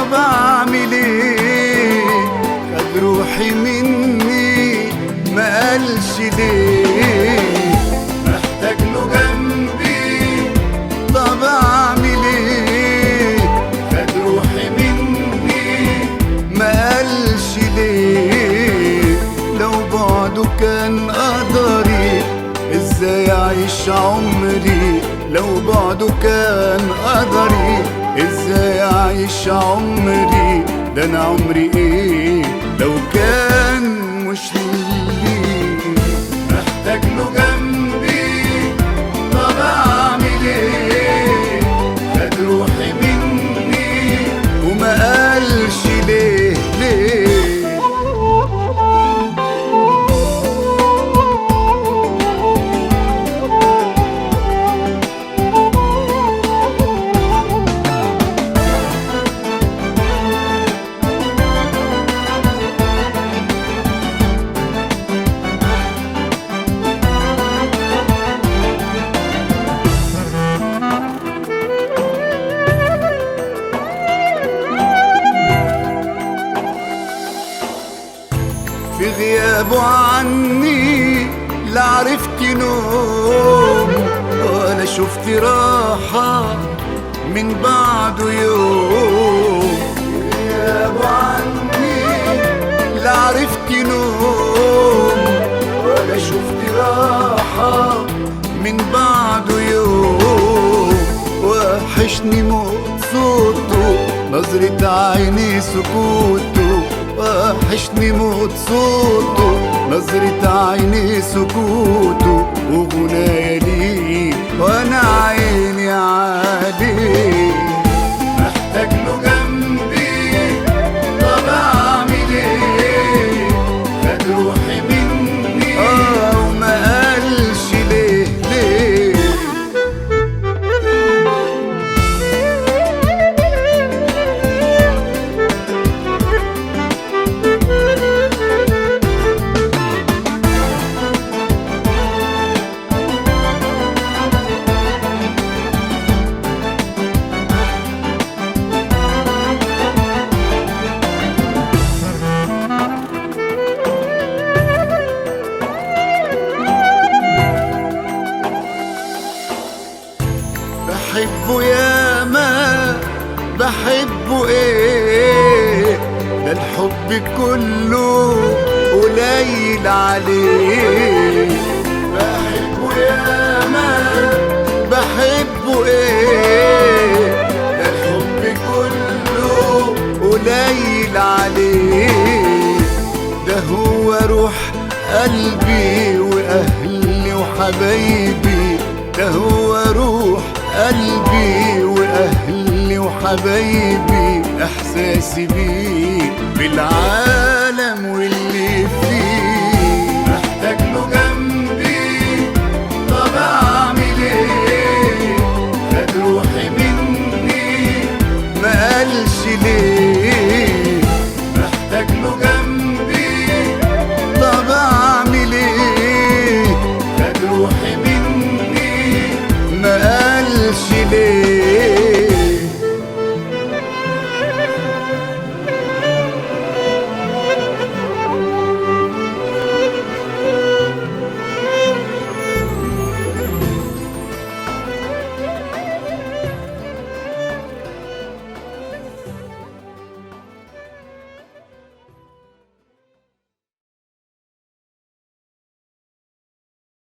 طب اعمل ايه؟ خد روحي مني ما قالش ليه؟ محتاج له جنبي طب اعمل ايه؟ خد روحي مني ما قالش ليه؟ لو بعده كان قدري ازاي اعيش عمري؟ لو بعده كان قدري ازاي اعيش عمري؟ ده انا عمري ايه لو كان مش ليه؟ محتاج له جنبي طب اعمل ايه؟ خد روحي مني وما قالش ليه ليه؟ في غيابه عني لا عرفت نوم ولا شفت راحة من بعده يوم. في غيابه عني لا عرفت نوم ولا شفت راحة من بعده يوم. وحشني موت صوته نظرة عيني سكوته. وحشني موت صوته نظرة عيني سكوته وغنايا ليه وانا عيني عليه. محتاج له جنبي طب اعمل ايه؟ خد روحي مني وما قالش ليه ليه؟ بحبه ياما بحبه ايه؟ ده الحب كله قليل عليه. بحبه ياما بحبه ايه؟ ده الحب كله قليل عليه. ده هو روح قلبي واهلي وحبايبي. ده هو روح قلبي واهلي وحبايبي. احساسي بيه بالعالم